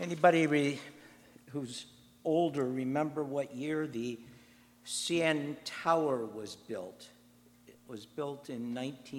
Who's older remember what year the CN Tower was built? It was built in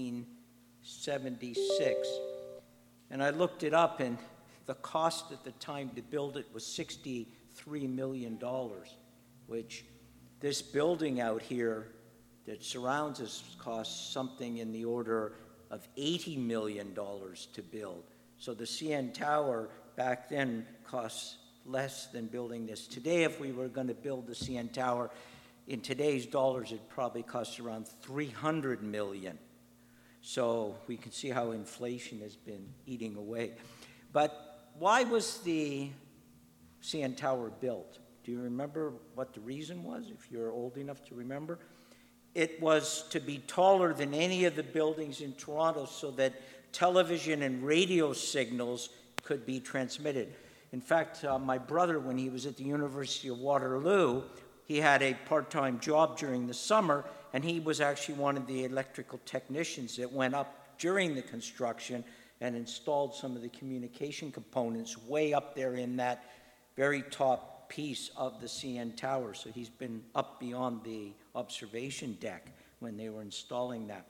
1976. And I looked it up, and the cost at the time to build it was $63 million, which this building out here that surrounds us costs something in the order of $80 million to build. So the CN Tower back then costs less than building this. Today, if we were going to build the CN Tower, in today's dollars, it'd probably cost around $300 million. So we can see how inflation has been eating away. But why was the CN Tower built? Do you remember what the reason was, if you're old enough to remember? It was to be taller than any of the buildings in Toronto so that television and radio signals could be transmitted. In fact, my brother, when he was at the University of Waterloo, he had a part-time job during the summer, and he was actually one of the electrical technicians that went up during the construction and installed some of the communication components way up there in that very top piece of the CN Tower. So he's been up beyond the observation deck when they were installing that.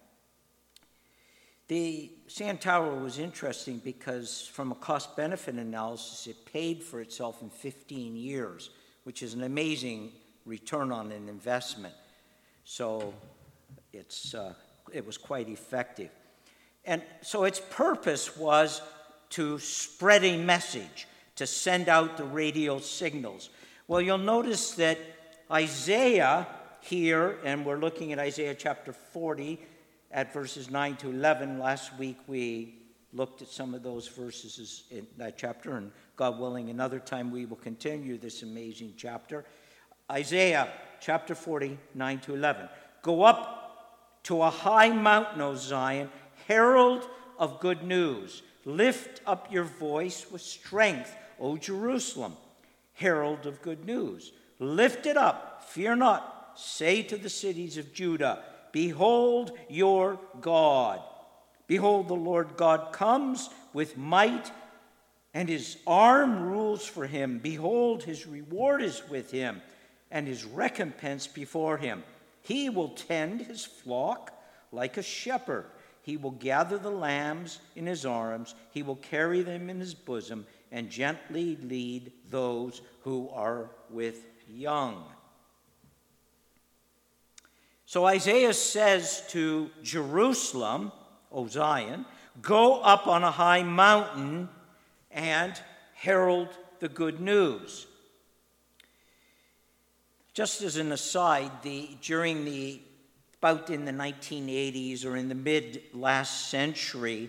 The CN Tower was interesting because from a cost-benefit analysis, it paid for itself in 15 years, which is an amazing return on an investment. So it was quite effective. And so its purpose was to spread a message, to send out the radio signals. Well, you'll notice that Isaiah here, and we're looking at Isaiah chapter 40 at verses 9 to 11. Last week we looked at some of those verses in that chapter, and God willing, another time we will continue this amazing chapter. Isaiah chapter 40, 9 to 11. Go up to a high mountain, O Zion, herald of good news. Lift up your voice with strength, O Jerusalem, herald of good news. Lift it up, fear not. Say to the cities of Judah, behold your God. Behold, the Lord God comes with might, and his arm rules for him. Behold, his reward is with him, and his recompense before him. He will tend his flock like a shepherd. He will gather the lambs in his arms. He will carry them in his bosom and gently lead those who are with young. So Isaiah says to Jerusalem, O Zion, go up on a high mountain and herald the good news. Just as an aside, about in the 1980s or in the mid-last century,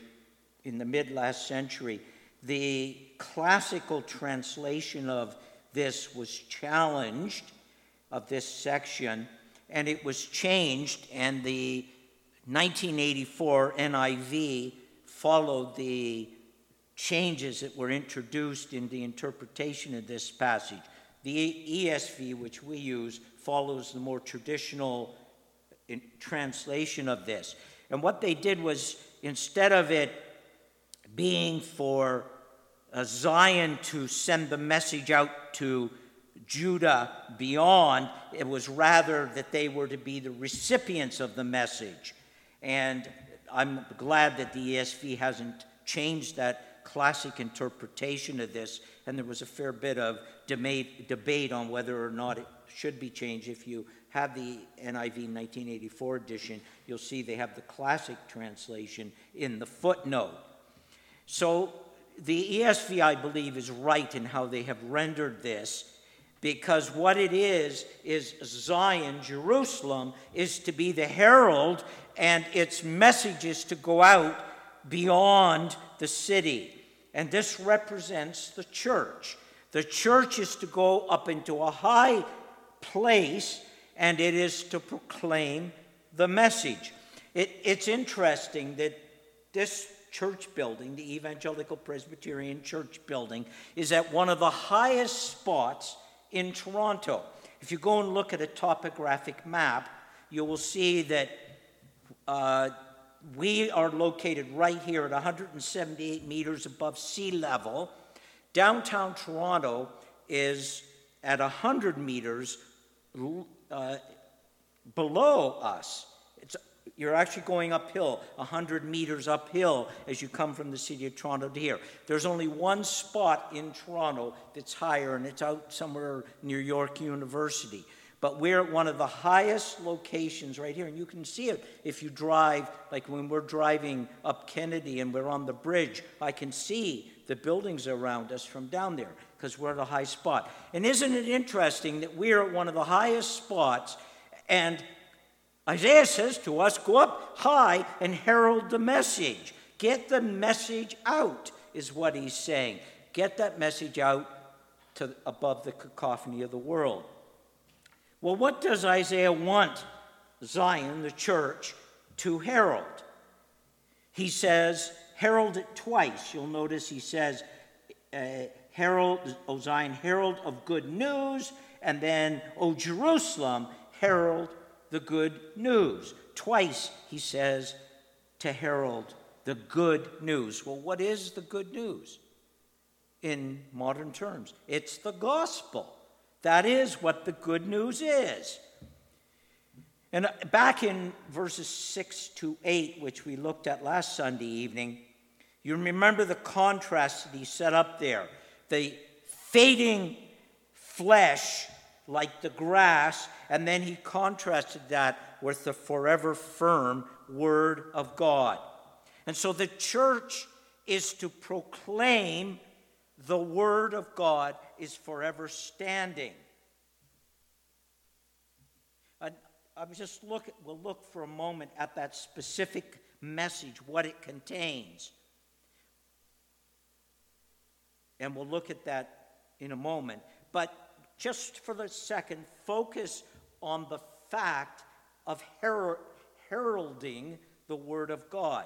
the classical translation of this was challenged, of this section, and it was changed, and the 1984 NIV followed the changes that were introduced in the interpretation of this passage. The ESV, which we use, follows the more traditional translation of this. And what they did was, instead of it being for Zion to send the message out to Judah beyond, it was rather that they were to be the recipients of the message. And I'm glad that the ESV hasn't changed that classic interpretation of this, and there was a fair bit of debate on whether or not it should be changed. If you have the NIV 1984 edition, you'll see they have the classic translation in the footnote. So the ESV, I believe, is right in how they have rendered this, because what it is Zion, Jerusalem, is to be the herald, and its message is to go out beyond the city. And this represents the church. The church is to go up into a high place, and it is to proclaim the message. It's interesting that this church building, the Evangelical Presbyterian Church building, is at one of the highest spots in Toronto. If you go and look at a topographic map, you will see that we are located right here at 178 meters above sea level. Downtown Toronto is at 100 meters below us. You're actually going uphill, 100 meters uphill as you come from the city of Toronto to here. There's only one spot in Toronto that's higher, and it's out somewhere near York University. But we're at one of the highest locations right here, and you can see it if you drive, like when we're driving up Kennedy and we're on the bridge, I can see the buildings around us from down there because we're at a high spot. And isn't it interesting that we're at one of the highest spots, and Isaiah says to us, go up high and herald the message. Get the message out, is what he's saying. Get that message out to above the cacophony of the world. Well, what does Isaiah want Zion, the church, to herald? He says, herald it twice. You'll notice he says, herald, O Zion, herald of good news, and then, O Jerusalem, herald the good news. Twice he says to herald the good news. Well, what is the good news in modern terms? It's the gospel. That is what the good news is. And back in verses 6 to 8, which we looked at last Sunday evening, you remember the contrast that he set up there. The fading flesh like the grass, and then he contrasted that with the forever firm word of God. And so the church is to proclaim the word of God is forever standing. We'll look for a moment at that specific message, what it contains. And we'll look at that in a moment. But just for the second, focus on the fact of heralding the Word of God.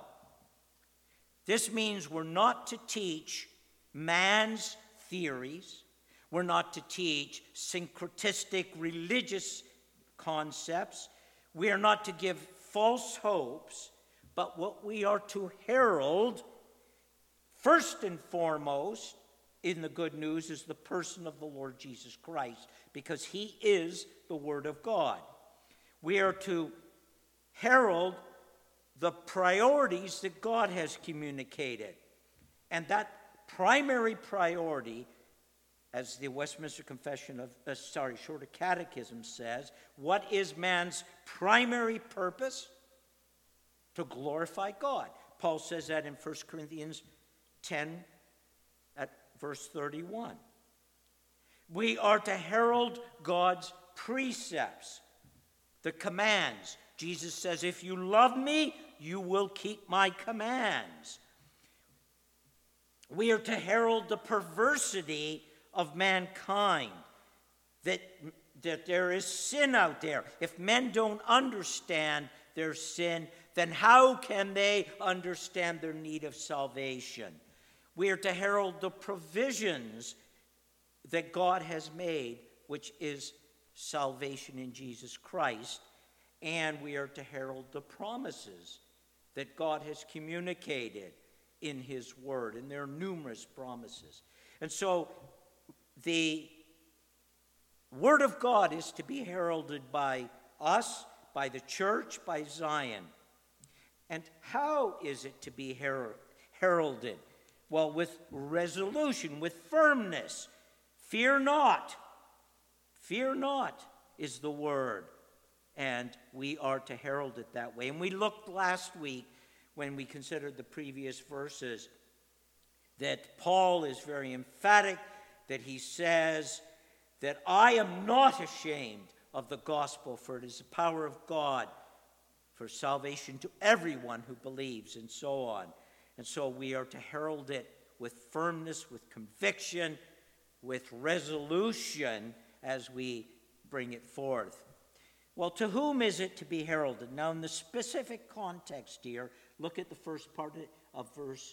This means we're not to teach man's theories. We're not to teach syncretistic religious concepts. We are not to give false hopes. But what we are to herald, first and foremost, in the good news is the person of the Lord Jesus Christ, because he is the Word of God. We are to herald the priorities that God has communicated. And that primary priority, as the Westminster Shorter Catechism says, what is man's primary purpose? To glorify God. Paul says that in 1 Corinthians 10 at verse 31. We are to herald God's precepts, the commands. Jesus says, if you love me, you will keep my commands. We are to herald the perversity of mankind, that there is sin out there. If men don't understand their sin, then how can they understand their need of salvation? We are to herald the provisions that God has made, which is salvation in Jesus Christ, and we are to herald the promises that God has communicated in his word, and there are numerous promises. And so the word of God is to be heralded by us, by the church, by Zion. And how is it to be heralded? Well, with resolution, with firmness. Fear not. Fear not is the word. And we are to herald it that way. And we looked last week when we considered the previous verses that Paul is very emphatic, that he says that I am not ashamed of the gospel, for it is the power of God for salvation to everyone who believes, and so on. And so we are to herald it with firmness, with conviction, with resolution as we bring it forth. Well, to whom is it to be heralded? Now, in the specific context here, look at the first part of verse,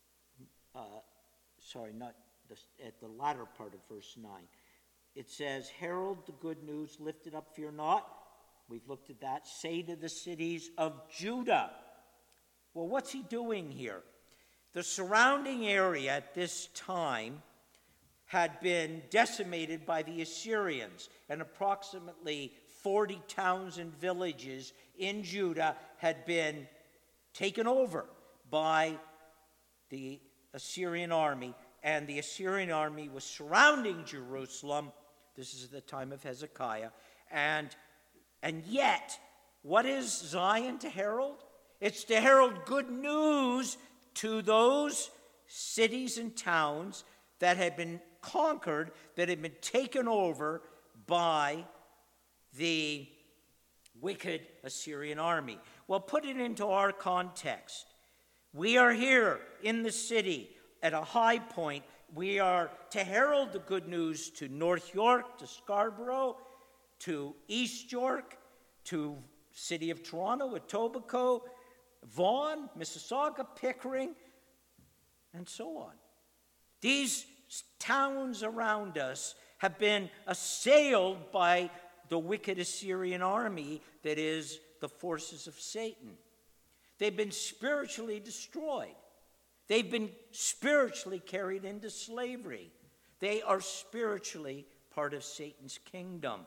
at the latter part of verse 9. It says, herald the good news, lift it up, fear not. We've looked at that. Say to the cities of Judah. Well, what's he doing here? The surrounding area at this time had been decimated by the Assyrians, and approximately 40 towns and villages in Judah had been taken over by the Assyrian army, and the Assyrian army was surrounding Jerusalem. This is the time of Hezekiah. And yet, what is Zion to herald? It's to herald good news to those cities and towns that had been conquered, that had been taken over by the wicked Assyrian army. Well, put it into our context. We are here in the city at a high point. We are to herald the good news to North York, to Scarborough, to East York, to City of Toronto, Etobicoke, Vaughan, Mississauga, Pickering, and so on. These towns around us have been assailed by the wicked Assyrian army that is the forces of Satan. They've been spiritually destroyed. They've been spiritually carried into slavery. They are spiritually part of Satan's kingdom.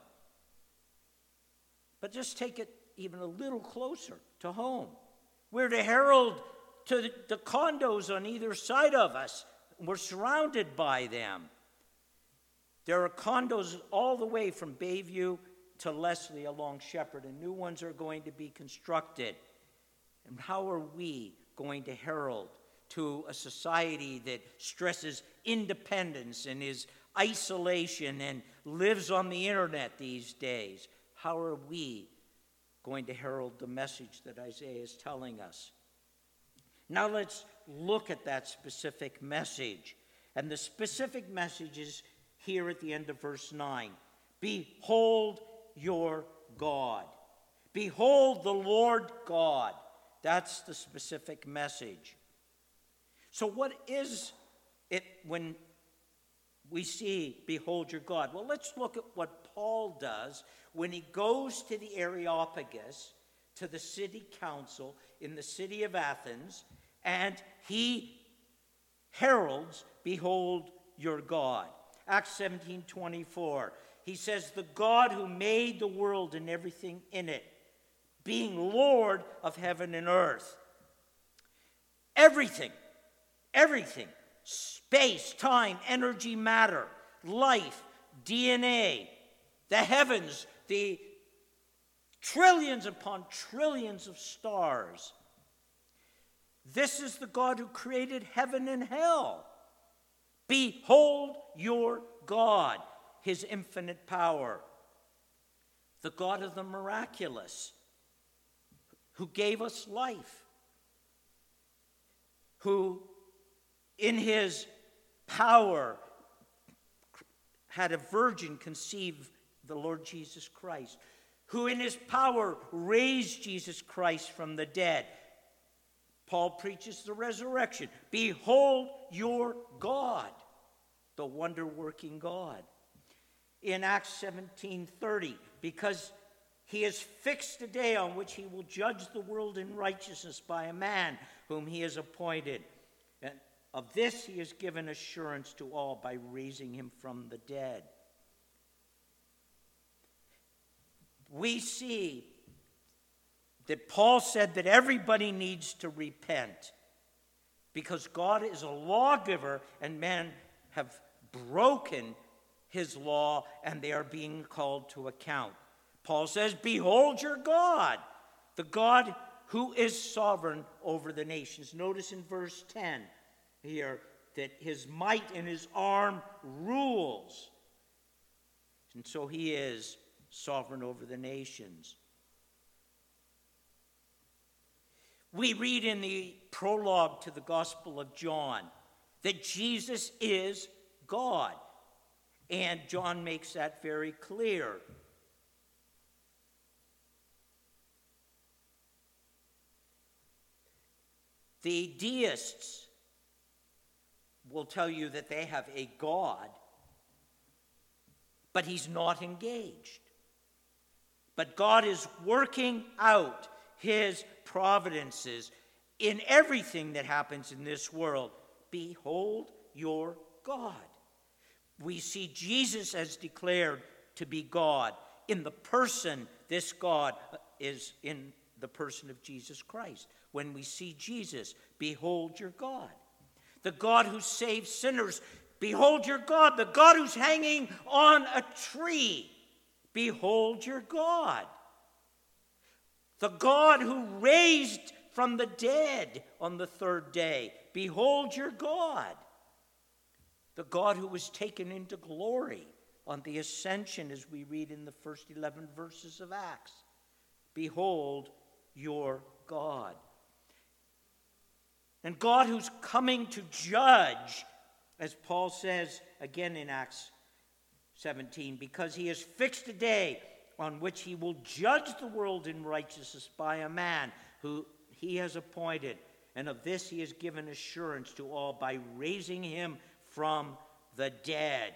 But just take it even a little closer to home. We're to herald to the condos on either side of us. We're surrounded by them. There are condos all the way from Bayview to Leslie along Shepherd, and new ones are going to be constructed. And how are we going to herald to a society that stresses independence and is isolation and lives on the internet these days? How are we going to herald the message that Isaiah is telling us? Now let's look at that specific message. And the specific message is here at the end of verse 9. Behold your God. Behold the Lord God. That's the specific message. So what is it when we see behold your God? Well, let's look at what Paul does when he goes to the Areopagus, to the city council in the city of Athens, and he heralds, behold your God. Acts 17:24. He says, the God who made the world and everything in it, being Lord of heaven and earth. Everything, space, time, energy, matter, life, DNA, the heavens, the trillions upon trillions of stars. This is the God who created heaven and hell. Behold your God, his infinite power. The God of the miraculous, who gave us life, who in his power had a virgin conceive the Lord Jesus Christ, who in his power raised Jesus Christ from the dead. Paul preaches the resurrection. Behold your God, the wonder-working God. In Acts 17:30, because he has fixed a day on which he will judge the world in righteousness by a man whom he has appointed. And of this he has given assurance to all by raising him from the dead. We see that Paul said that everybody needs to repent because God is a lawgiver and men have broken his law and they are being called to account. Paul says, behold your God, the God who is sovereign over the nations. Notice in verse 10 here that his might and his arm rules. And so he is sovereign over the nations. We read in the prologue to the Gospel of John that Jesus is God. And John makes that very clear. The deists will tell you that they have a God, but he's not engaged. But God is working out his providences in everything that happens in this world. Behold your God. We see Jesus as declared to be God. In the person, this God is in the person of Jesus Christ. When we see Jesus, behold your God. The God who saves sinners, behold your God. The God who's hanging on a tree, behold your God. The God who raised from the dead on the third day, behold your God. The God who was taken into glory on the ascension, as we read in the first 11 verses of Acts. Behold your God. And God who's coming to judge, as Paul says again in Acts 17, because he has fixed a day on which he will judge the world in righteousness by a man who he has appointed. And of this he has given assurance to all by raising him from the dead.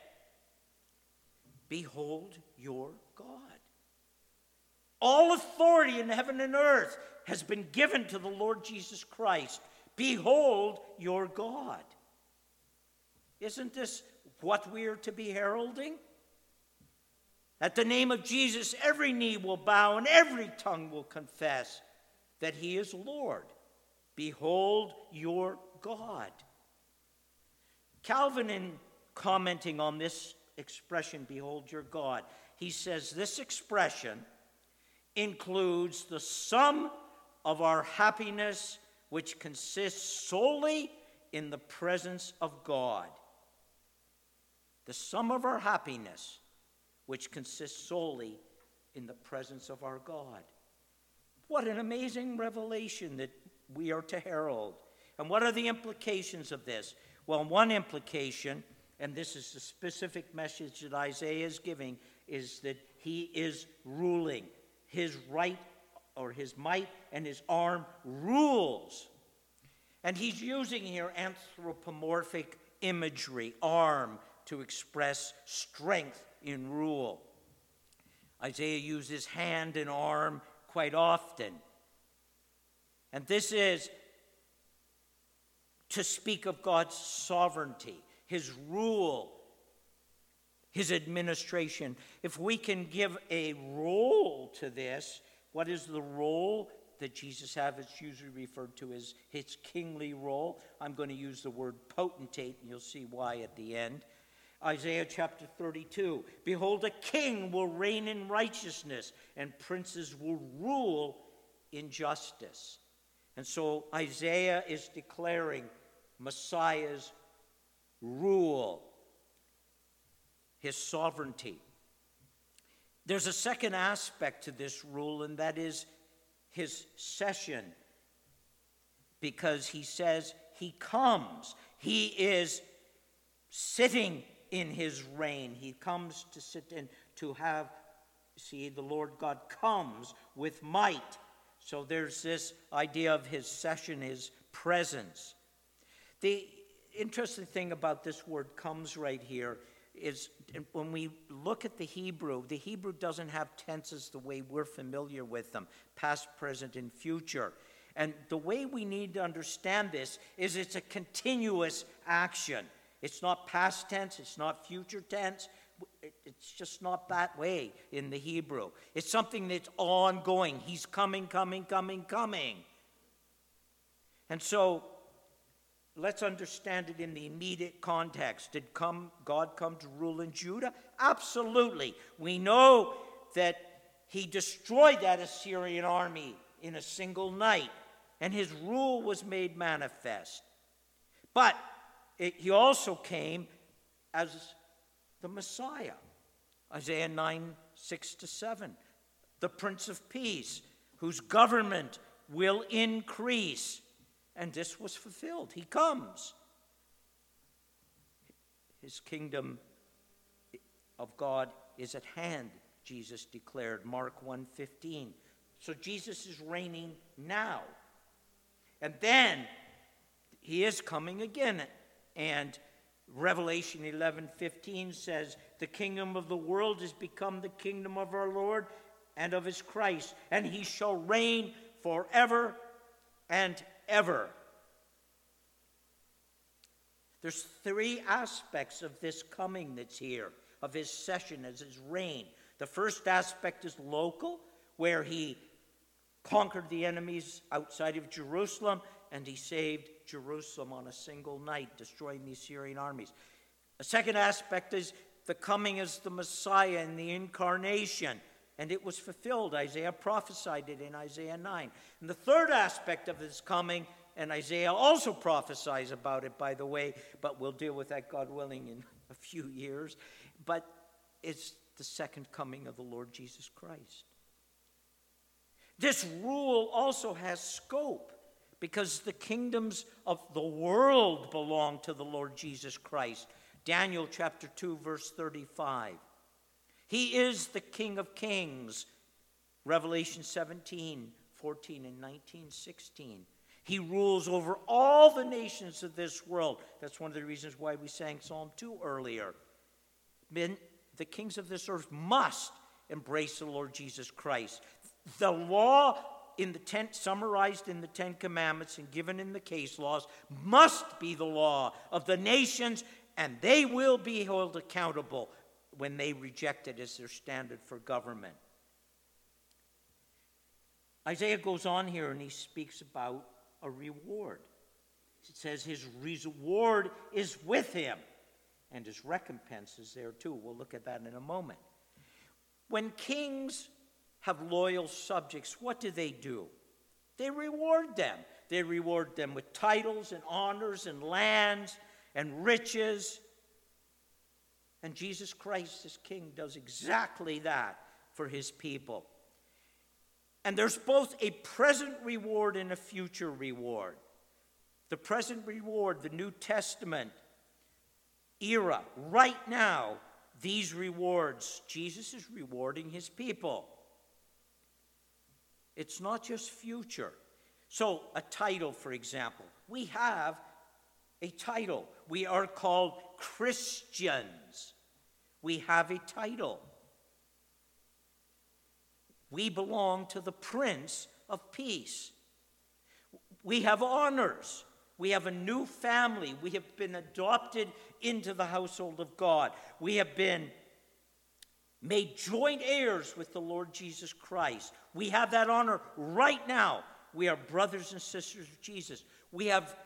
Behold your God. All authority in heaven and earth has been given to the Lord Jesus Christ. Behold your God. Isn't this what we are to be heralding? At the name of Jesus, every knee will bow and every tongue will confess that he is Lord. Behold your God. Calvin, in commenting on this expression, behold your God, he says this expression includes the sum of our happiness, which consists solely in the presence of God. The sum of our happiness, which consists solely in the presence of our God. What an amazing revelation that we are to herald. And what are the implications of this? Well, one implication, and this is the specific message that Isaiah is giving, is that he is ruling. His right or his might and his arm rules. And he's using here anthropomorphic imagery, arm, to express strength in rule. Isaiah uses hand and arm quite often. And this is to speak of God's sovereignty, his rule, his administration. If we can give a role to this, what is the role that Jesus has? It's usually referred to as his kingly role. I'm going to use the word potentate, and you'll see why at the end. Isaiah chapter 32, behold, a king will reign in righteousness, and princes will rule in justice. And so Isaiah is declaring Messiah's rule, his sovereignty. There's a second aspect to this rule, and that is his session, because he says he comes. He is sitting in his reign. He comes to sit in, to have, see, the Lord God comes with might. So there's this idea of his session, his presence. The interesting thing about this word comes right here is when we look at the Hebrew doesn't have tenses the way we're familiar with them, past, present, and future. And the way we need to understand this is it's a continuous action. It's not past tense, it's not future tense. It's just not that way in the Hebrew. It's something that's ongoing. He's coming, coming, coming, coming. And so let's understand it in the immediate context. Did God come to rule in Judah? Absolutely. We know that he destroyed that Assyrian army in a single night, and his rule was made manifest. But he also came as the Messiah. Isaiah 9, 6-7. The Prince of Peace, whose government will increase. And this was fulfilled. He comes. His kingdom of God is at hand, Jesus declared, Mark 1:15. So Jesus is reigning now. And then he is coming again. And Revelation 11:15 says, the kingdom of the world has become the kingdom of our Lord and of his Christ, and he shall reign forever and ever. There's three aspects of this coming that's here, of his session as his reign. The first aspect is local, where he conquered the enemies outside of Jerusalem, and he saved Jerusalem on a single night, destroying the Assyrian armies. The second aspect is the coming as the Messiah and the incarnation, and it was fulfilled. Isaiah prophesied it in Isaiah 9. And the third aspect of his coming, and Isaiah also prophesies about it, by the way, but we'll deal with that, God willing, in a few years, but it's the second coming of the Lord Jesus Christ. This rule also has scope, because the kingdoms of the world belong to the Lord Jesus Christ. Daniel chapter 2, verse 35. He is the King of Kings. Revelation 17, 14, and 19, 16. He rules over all the nations of this world. That's one of the reasons why we sang Psalm 2 earlier. The kings of this earth must embrace the Lord Jesus Christ. The law summarized in the Ten Commandments and given in the case laws must be the law of the nations, and they will be held accountable when they reject it as their standard for government. Isaiah goes on here and he speaks about a reward. It says his reward is with him, and his recompense is there too. We'll look at that in a moment. When kings have loyal subjects, what do? They reward them. They reward them with titles and honors and lands and riches. And Jesus Christ, as King, does exactly that for his people. And there's both a present reward and a future reward. The present reward, the New Testament era, right now, these rewards, Jesus is rewarding his people. It's not just future. So a title, for example. We have a title. We are called Christians. We have a title. We belong to the Prince of Peace. We have honors. We have a new family. We have been adopted into the household of God. We have been made joint heirs with the Lord Jesus Christ. We have that honor right now. We are brothers and sisters of Jesus. We have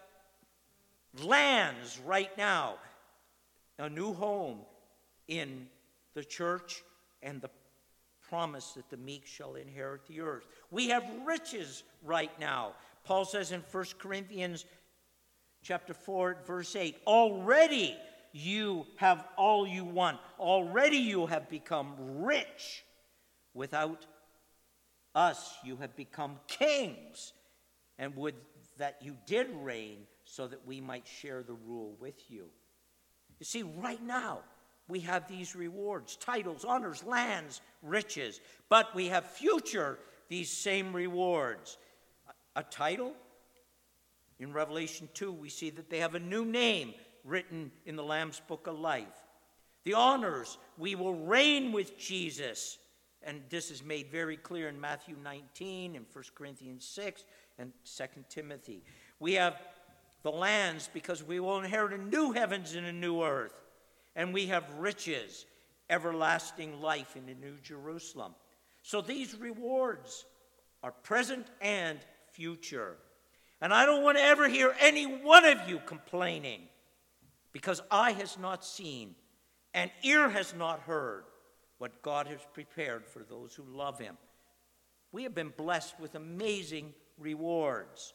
lands right now, a new home in the church, and the promise that the meek shall inherit the earth. We have riches right now. Paul says in 1 Corinthians chapter 4, verse 8, already you have all you want. Already you have become rich. Without us, you have become kings. And would that you did reign so that we might share the rule with you. You see, right now, we have these rewards, titles, honors, lands, riches. But we have future, these same rewards. A title, in Revelation 2, we see that they have a new name written in the Lamb's Book of Life. The honors, we will reign with Jesus. And this is made very clear in Matthew 19 and 1 Corinthians 6 and 2 Timothy. We have the lands because we will inherit a new heavens and a new earth. And we have riches, everlasting life in the New Jerusalem. So these rewards are present and future. And I don't want to ever hear any one of you complaining, because eye has not seen and ear has not heard what God has prepared for those who love him. We have been blessed with amazing rewards.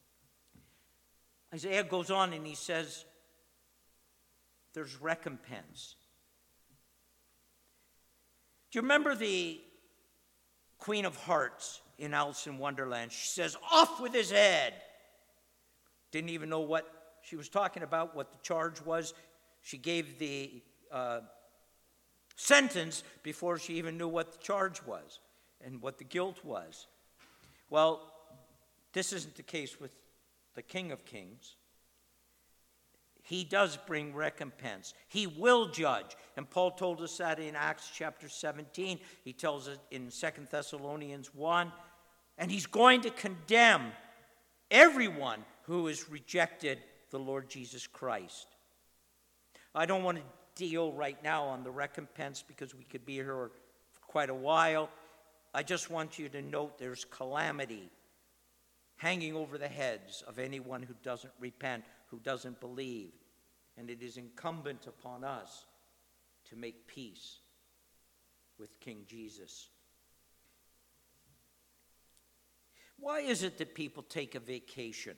Isaiah goes on and he says, there's recompense. Do you remember the Queen of Hearts in Alice in Wonderland? She says, off with his head. Didn't even know what she was talking about, what the charge was. She gave the sentence before she even knew what the charge was and what the guilt was. Well, this isn't the case with the King of Kings. He does bring recompense. He will judge. And Paul told us that in Acts chapter 17. He tells us in 2 Thessalonians 1. And he's going to condemn everyone who has rejected the Lord Jesus Christ. I don't want to deal right now on the recompense because we could be here for quite a while. I just want you to note there's calamity hanging over the heads of anyone who doesn't repent, who doesn't believe. And it is incumbent upon us to make peace with King Jesus. Why is it that people take a vacation?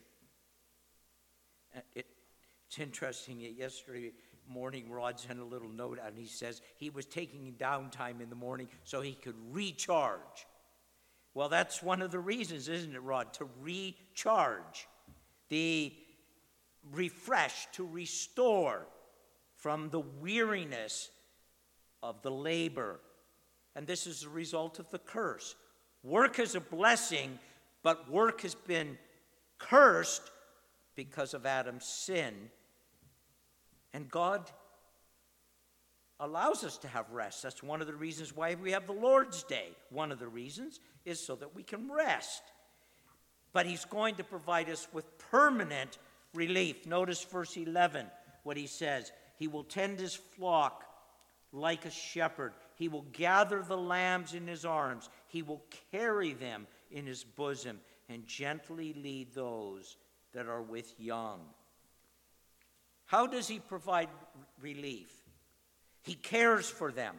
It's interesting. Yesterday morning, Rod sent a little note out, and he says he was taking downtime in the morning so he could recharge. Well, that's one of the reasons, isn't it, Rod? To recharge, the refresh, to restore from the weariness of the labor. And this is a result of the curse. Work is a blessing, but work has been cursed because of Adam's sin. And God allows us to have rest. That's one of the reasons why we have the Lord's Day. One of the reasons is so that we can rest. But he's going to provide us with permanent relief. Notice verse 11, what he says. He will tend his flock like a shepherd. He will gather the lambs in his arms. He will carry them in his bosom and gently lead those that are with young. How does he provide relief? He cares for them.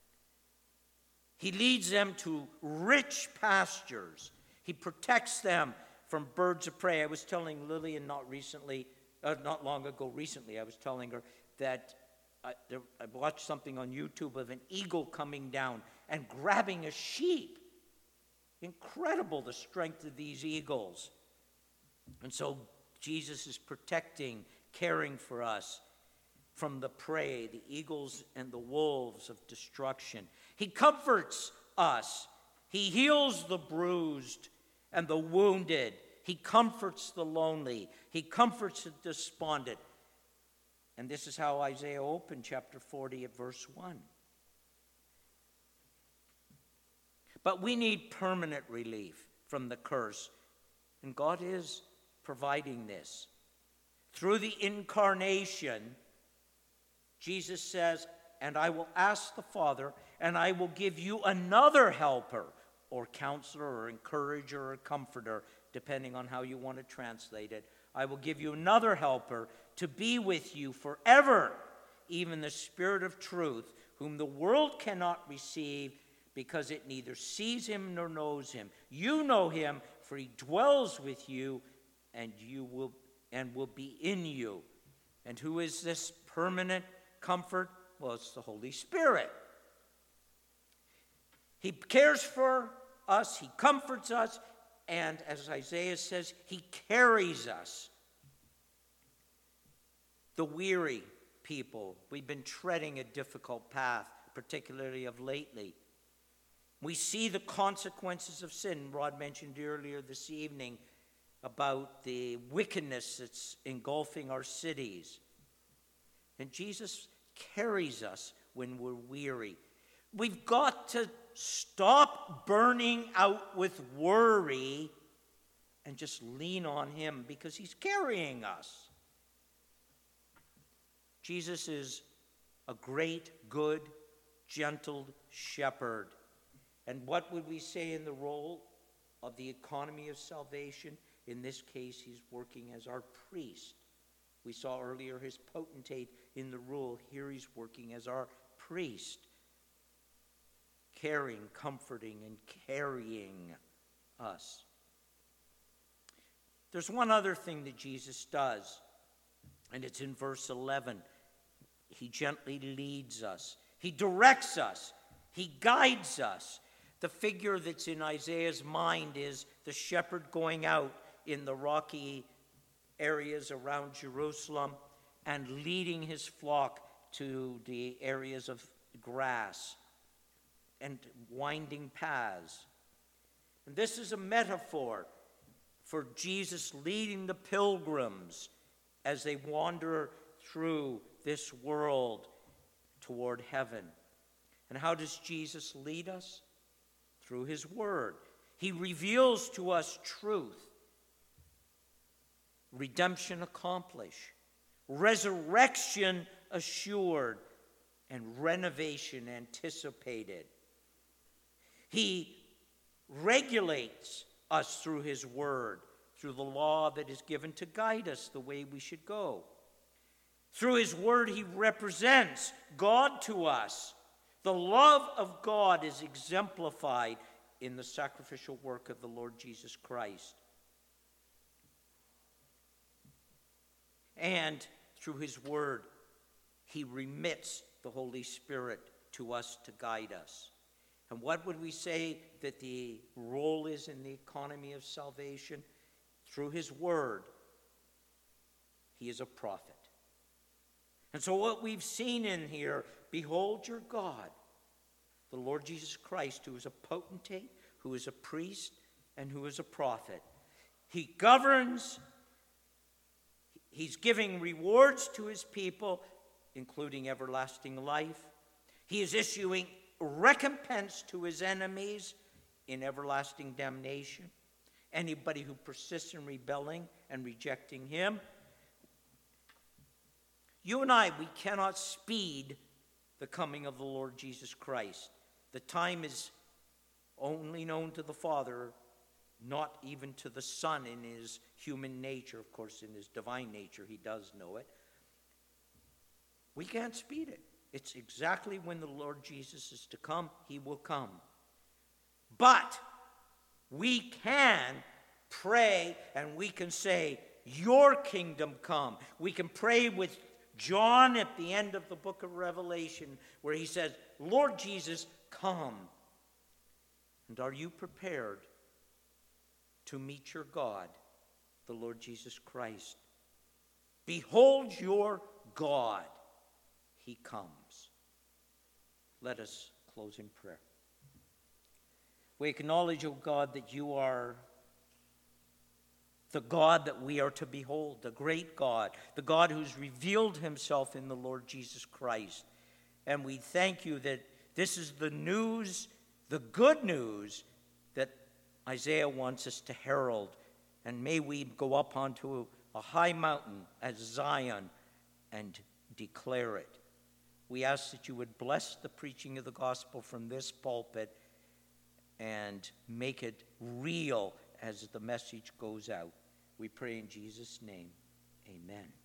He leads them to rich pastures. He protects them from birds of prey. I was telling Lillian not long ago, I was telling her that I watched something on YouTube of an eagle coming down and grabbing a sheep. Incredible, the strength of these eagles. And so Jesus is protecting, caring for us from the prey, the eagles and the wolves of destruction. He comforts us. He heals the bruised and the wounded. He comforts the lonely. He comforts the despondent. And this is how Isaiah opened chapter 40 at verse 1. But we need permanent relief from the curse. And God is providing this. Through the incarnation, Jesus says, and I will ask the Father, and I will give you another helper, or counselor, or encourager, or comforter, depending on how you want to translate it. I will give you another helper to be with you forever, even the Spirit of truth, whom the world cannot receive because it neither sees him nor knows him. You know him, for he dwells with you, and will be in you. And who is this permanent comfort? Well, it's the Holy Spirit. He cares for us, he comforts us, and as Isaiah says, he carries us. The weary people, we've been treading a difficult path, particularly of lately. We see the consequences of sin. Rod mentioned earlier this evening about the wickedness that's engulfing our cities. And Jesus carries us when we're weary. We've got to stop burning out with worry and just lean on him because he's carrying us. Jesus is a great, good, gentle shepherd. And what would we say in the role of the economy of salvation? In this case, he's working as our priest. We saw earlier his potentate in the rule. Here he's working as our priest, caring, comforting, and carrying us. There's one other thing that Jesus does, and it's in verse 11. He gently leads us. He directs us. He guides us. The figure that's in Isaiah's mind is the shepherd going out in the rocky areas around Jerusalem and leading his flock to the areas of grass and winding paths. And this is a metaphor for Jesus leading the pilgrims as they wander through this world toward heaven. And how does Jesus lead us? Through his word. He reveals to us truth. Redemption accomplished. Resurrection assured and renovation anticipated. He regulates us through his word, through the law that is given to guide us the way we should go. Through his word, he represents God to us. The love of God is exemplified in the sacrificial work of the Lord Jesus Christ. And through his word, he remits the Holy Spirit to us to guide us. And what would we say that the role is in the economy of salvation? Through his word, he is a prophet. And so what we've seen in here, behold your God, the Lord Jesus Christ, who is a potentate, who is a priest, and who is a prophet. He governs. He's giving rewards to his people, including everlasting life. He is issuing recompense to his enemies in everlasting damnation. Anybody who persists in rebelling and rejecting him. You and I, we cannot speed the coming of the Lord Jesus Christ. The time is only known to the Father, not even to the Son in his human nature. Of course, in his divine nature, he does know it. We can't speed it. It's exactly when the Lord Jesus is to come, he will come. But we can pray and we can say, your kingdom come. We can pray with John at the end of the book of Revelation, where he says, Lord Jesus, come. And are you prepared to meet your God, the Lord Jesus Christ? Behold your God. He comes. Let us close in prayer. We acknowledge, O God, that you are the God that we are to behold, the great God, the God who's revealed himself in the Lord Jesus Christ. And we thank you that this is the news, the good news that Isaiah wants us to herald. And may we go up onto a high mountain as Zion and declare it. We ask that you would bless the preaching of the gospel from this pulpit and make it real as the message goes out. We pray in Jesus' name. Amen.